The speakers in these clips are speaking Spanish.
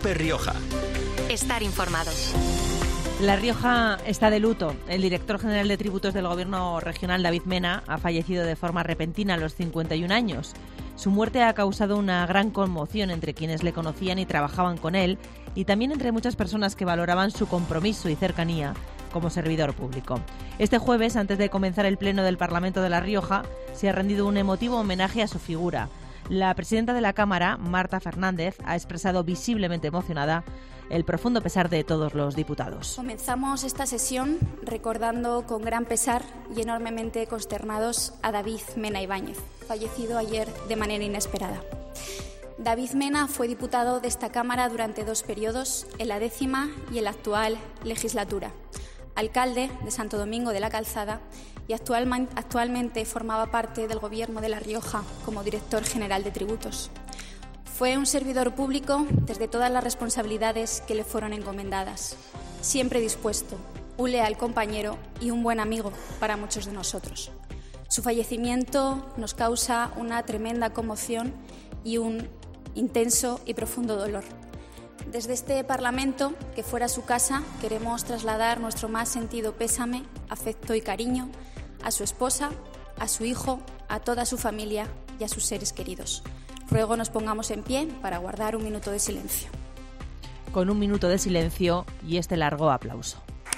COPE Rioja. Estar informado. La Rioja está de luto. El director general de tributos del Gobierno regional, David Mena, ha fallecido de forma repentina a los 51 años. Su muerte ha causado una gran conmoción entre quienes le conocían y trabajaban con él, y también entre muchas personas que valoraban su compromiso y cercanía como servidor público. Este jueves, antes de comenzar el pleno del Parlamento de La Rioja, se ha rendido un emotivo homenaje a su figura. La presidenta de la Cámara, Marta Fernández, ha expresado visiblemente emocionada el profundo pesar de todos los diputados. Comenzamos esta sesión recordando con gran pesar y enormemente consternados a David Mena Ibáñez, fallecido ayer de manera inesperada. David Mena fue diputado de esta Cámara durante 2 periodos, en la 10ª y en la actual legislatura. Alcalde de Santo Domingo de la Calzada y actualmente formaba parte del Gobierno de La Rioja como director general de tributos. Fue un servidor público desde todas las responsabilidades que le fueron encomendadas, siempre dispuesto, un leal compañero y un buen amigo para muchos de nosotros. Su fallecimiento nos causa una tremenda conmoción y un intenso y profundo dolor. Desde este Parlamento, que fuera su casa, queremos trasladar nuestro más sentido pésame, afecto y cariño a su esposa, a su hijo, a toda su familia y a sus seres queridos. Ruego nos pongamos en pie para guardar un minuto de silencio. Con un minuto de silencio y este largo aplauso.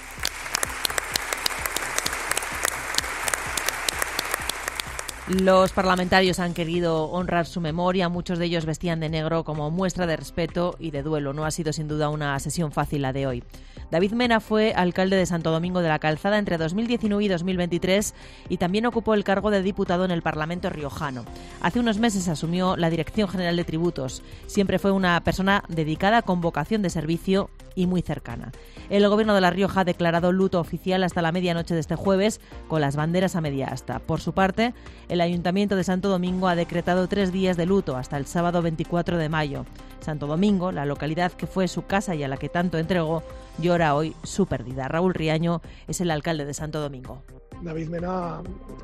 Los parlamentarios han querido honrar su memoria, muchos de ellos vestían de negro como muestra de respeto y de duelo. No ha sido sin duda una sesión fácil la de hoy. David Mena fue alcalde de Santo Domingo de la Calzada entre 2019 y 2023 y también ocupó el cargo de diputado en el Parlamento riojano. Hace unos meses asumió la Dirección General de Tributos. Siempre fue una persona dedicada, con vocación de servicio y muy cercana. El Gobierno de La Rioja ha declarado luto oficial hasta la medianoche de este jueves, con las banderas a media asta. Por su parte, el Ayuntamiento de Santo Domingo ha decretado 3 días de luto hasta el sábado 24 de mayo. Santo Domingo, la localidad que fue su casa y a la que tanto entregó, llora hoy su pérdida. Raúl Riaño es el alcalde de Santo Domingo. David Mena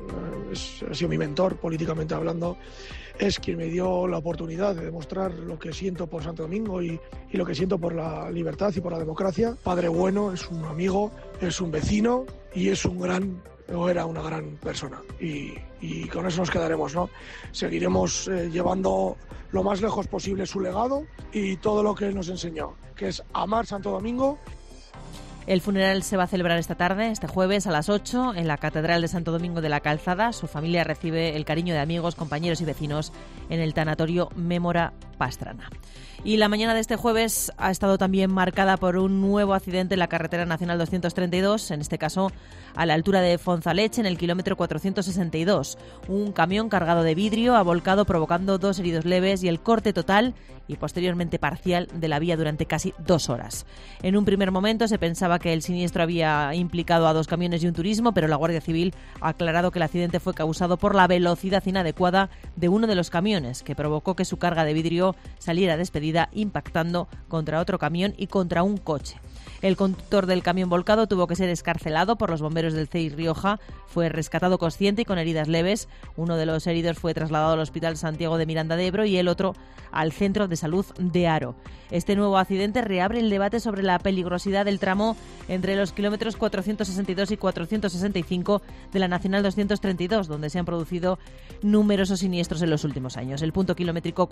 ha sido mi mentor, políticamente hablando. Es quien me dio la oportunidad de demostrar lo que siento por Santo Domingo y lo que siento por la libertad y por la democracia. Padre bueno, es un amigo, es un vecino y era una gran persona. Y con eso nos quedaremos, ¿no? Seguiremos llevando lo más lejos posible su legado y todo lo que él nos enseñó, que es amar Santo Domingo. El funeral se va a celebrar esta tarde, este jueves a las 8, en la Catedral de Santo Domingo de la Calzada. Su familia recibe el cariño de amigos, compañeros y vecinos en el tanatorio Mémora Pastrana. Y la mañana de este jueves ha estado también marcada por un nuevo accidente en la carretera nacional 232, en este caso a la altura de Fonzaleche, en el kilómetro 462. Un camión cargado de vidrio ha volcado, provocando 2 heridos leves y el corte total y posteriormente parcial de la vía durante casi 2 horas. En un primer momento se pensaba que el siniestro había implicado a 2 camiones y un turismo, pero la Guardia Civil ha aclarado que el accidente fue causado por la velocidad inadecuada de uno de los camiones, que provocó que su carga de vidrio saliera despedida, impactando contra otro camión y contra un coche. El conductor del camión volcado tuvo que ser excarcelado por los bomberos del CEI Rioja. Fue rescatado consciente y con heridas leves. Uno de los heridos fue trasladado al Hospital Santiago de Miranda de Ebro y el otro al Centro de Salud de Haro. Este nuevo accidente reabre el debate sobre la peligrosidad del tramo entre los kilómetros 462 y 465 de la Nacional 232, donde se han producido numerosos siniestros en los últimos años. El punto kilométrico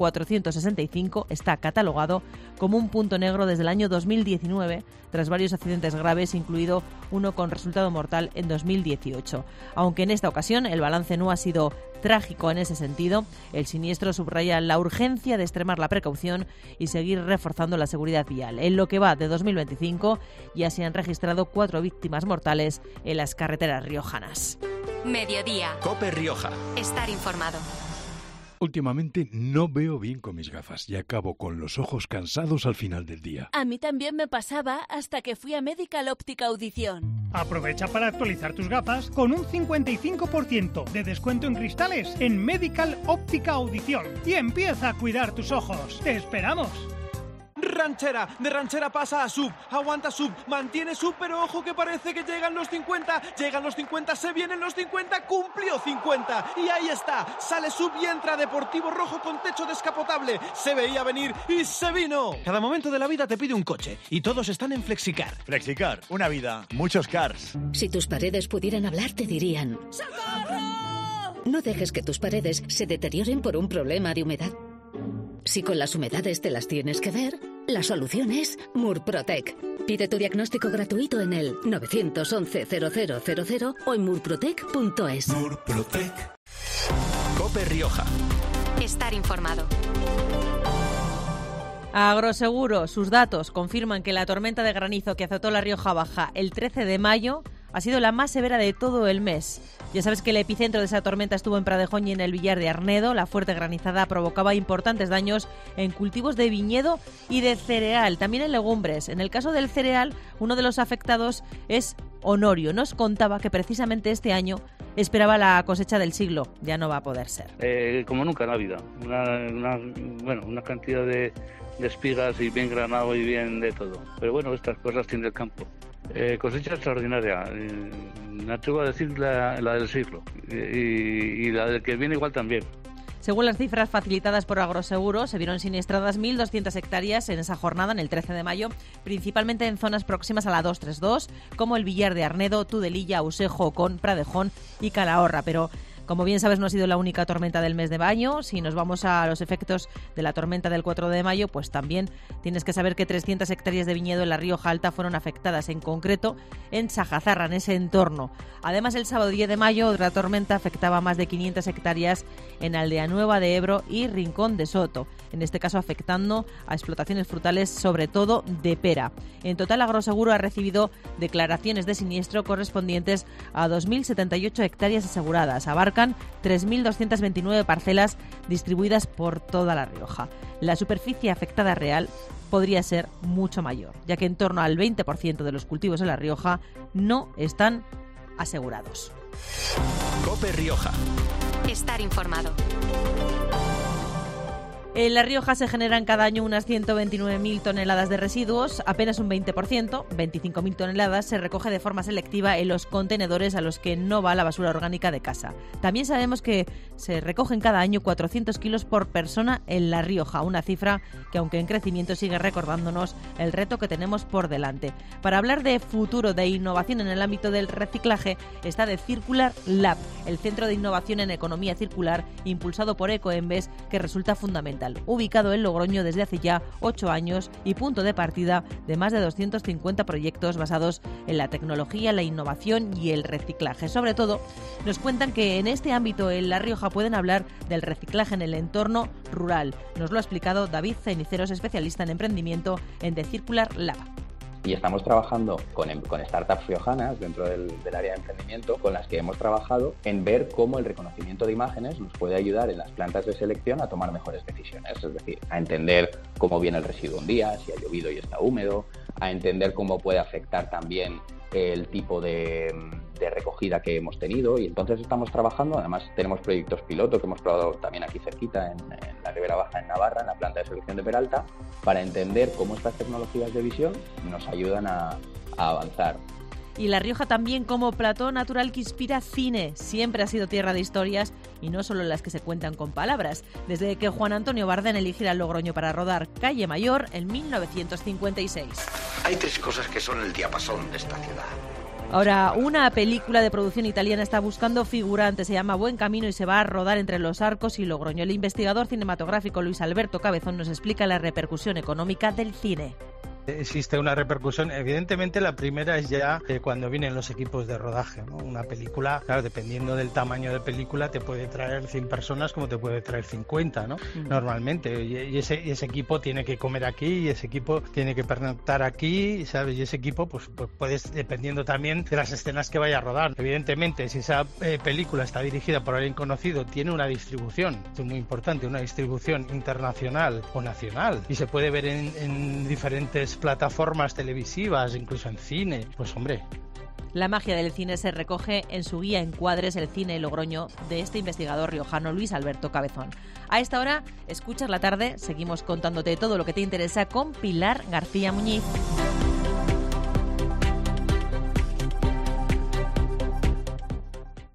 465 está catalogado como un punto negro desde el año 2019, tras varios accidentes graves, incluido uno con resultado mortal en 2018. Aunque en esta ocasión el balance no ha sido trágico en ese sentido, el siniestro subraya la urgencia de extremar la precaución y seguir reforzando la seguridad vial. En lo que va de 2025 ya se han registrado 4 víctimas mortales en las carreteras riojanas. Mediodía. COPE Rioja. Estar informado. Últimamente no veo bien con mis gafas y acabo con los ojos cansados al final del día. A mí también me pasaba hasta que fui a Medical Óptica Audición. Aprovecha para actualizar tus gafas con un 55% de descuento en cristales en Medical Óptica Audición y empieza a cuidar tus ojos. ¡Te esperamos! ranchera, de ranchera pasa a sub, aguanta sub, mantiene sub, pero ojo que parece que llegan los 50, se vienen los 50, cumplió 50, y ahí está, sale sub y entra Deportivo Rojo con techo descapotable, se veía venir y se vino. Cada momento de la vida te pide un coche, y todos están en Flexicar. Flexicar, una vida, muchos cars. Si tus paredes pudieran hablar, te dirían: ¡socorro! No dejes que tus paredes se deterioren por un problema de humedad. Si con las humedades te las tienes que ver, la solución es Murprotec. Pide tu diagnóstico gratuito en el 911 0000 o en murprotec.es. Murprotec. COPE Rioja. Estar informado. Agroseguro, sus datos confirman que la tormenta de granizo que azotó la Rioja Baja el 13 de mayo ha sido la más severa de todo el mes. Ya sabes que el epicentro de esa tormenta estuvo en Pradejón y en el Villar de Arnedo. La fuerte granizada provocaba importantes daños en cultivos de viñedo y de cereal, también en legumbres. En el caso del cereal, uno de los afectados es Honorio. Nos contaba que precisamente este año esperaba la cosecha del siglo. Ya no va a poder ser. Como nunca en la vida. Una cantidad de espigas y bien granado y bien de todo. Pero bueno, estas cosas tiene el campo. Cosecha extraordinaria, me atrevo a decir la del siglo y la del que viene igual también. Según las cifras facilitadas por Agroseguro, se vieron siniestradas 1.200 hectáreas en esa jornada, en el 13 de mayo, principalmente en zonas próximas a la 232, como el Villar de Arnedo, Tudelilla, Usejo, Ocón, Pradejón y Calahorra. Pero, como bien sabes, no ha sido la única tormenta del mes de mayo. Si nos vamos a los efectos de la tormenta del 4 de mayo, pues también tienes que saber que 300 hectáreas de viñedo en la Rioja Alta fueron afectadas, en concreto en Sajazarra, en ese entorno. Además, el sábado 10 de mayo, otra tormenta afectaba a más de 500 hectáreas en Aldea Nueva de Ebro y Rincón de Soto, en este caso afectando a explotaciones frutales, sobre todo de pera. En total, Agroseguro ha recibido declaraciones de siniestro correspondientes a 2.078 hectáreas aseguradas. Abarcan 3.229 parcelas distribuidas por toda La Rioja. La superficie afectada real podría ser mucho mayor, ya que en torno al 20% de los cultivos en La Rioja no están asegurados. COPE Rioja. Estar informado. En La Rioja se generan cada año unas 129.000 toneladas de residuos, apenas un 20%, 25.000 toneladas, se recoge de forma selectiva en los contenedores a los que no va la basura orgánica de casa. También sabemos que se recogen cada año 400 kilos por persona en La Rioja, una cifra que, aunque en crecimiento, sigue recordándonos el reto que tenemos por delante. Para hablar de futuro, de innovación en el ámbito del reciclaje, está The Circular Lab, el centro de innovación en economía circular impulsado por Ecoembes, que resulta fundamental. Ubicado en Logroño desde hace ya 8 años y punto de partida de más de 250 proyectos basados en la tecnología, la innovación y el reciclaje. Sobre todo, nos cuentan que en este ámbito en La Rioja pueden hablar del reciclaje en el entorno rural. Nos lo ha explicado David Ceniceros, especialista en emprendimiento en The Circular Lab. Y estamos trabajando con startups riojanas dentro del área de emprendimiento, con las que hemos trabajado en ver cómo el reconocimiento de imágenes nos puede ayudar en las plantas de selección a tomar mejores decisiones, es decir, a entender cómo viene el residuo un día, si ha llovido y está húmedo, a entender cómo puede afectar también el tipo de recogida que hemos tenido, y entonces estamos trabajando, además tenemos proyectos piloto que hemos probado también aquí cerquita en la Ribera Baja, en Navarra, en la planta de selección de Peralta, para entender cómo estas tecnologías de visión nos ayudan a avanzar. Y La Rioja también como plató natural que inspira cine. Siempre ha sido tierra de historias y no solo las que se cuentan con palabras. Desde que Juan Antonio Bardén eligiera Logroño para rodar Calle Mayor en 1956. Hay 3 cosas que son el diapasón de esta ciudad. Ahora, una película de producción italiana está buscando figurantes. Se llama Buen Camino y se va a rodar entre Los Arcos y Logroño. El investigador cinematográfico Luis Alberto Cabezón nos explica la repercusión económica del cine. Existe una repercusión. Evidentemente, la primera es ya cuando vienen los equipos de rodaje, ¿no? Una película, claro, dependiendo del tamaño de película, te puede traer 100 personas como te puede traer 50, ¿no? Normalmente. Y ese equipo tiene que comer aquí, y ese equipo tiene que pernoctar aquí, ¿sabes? Y ese equipo, pues puedes, dependiendo también de las escenas que vaya a rodar. Evidentemente, si esa película está dirigida por alguien conocido, tiene una distribución, esto es muy importante, una distribución internacional o nacional, y se puede ver en diferentes plataformas televisivas, incluso en cine, pues hombre, La magia del cine se recoge en su guía Encuadres, el cine Logroño, de este investigador riojano Luis Alberto Cabezón. A esta hora, escuchas la tarde, seguimos contándote todo lo que te interesa con Pilar García Muñiz.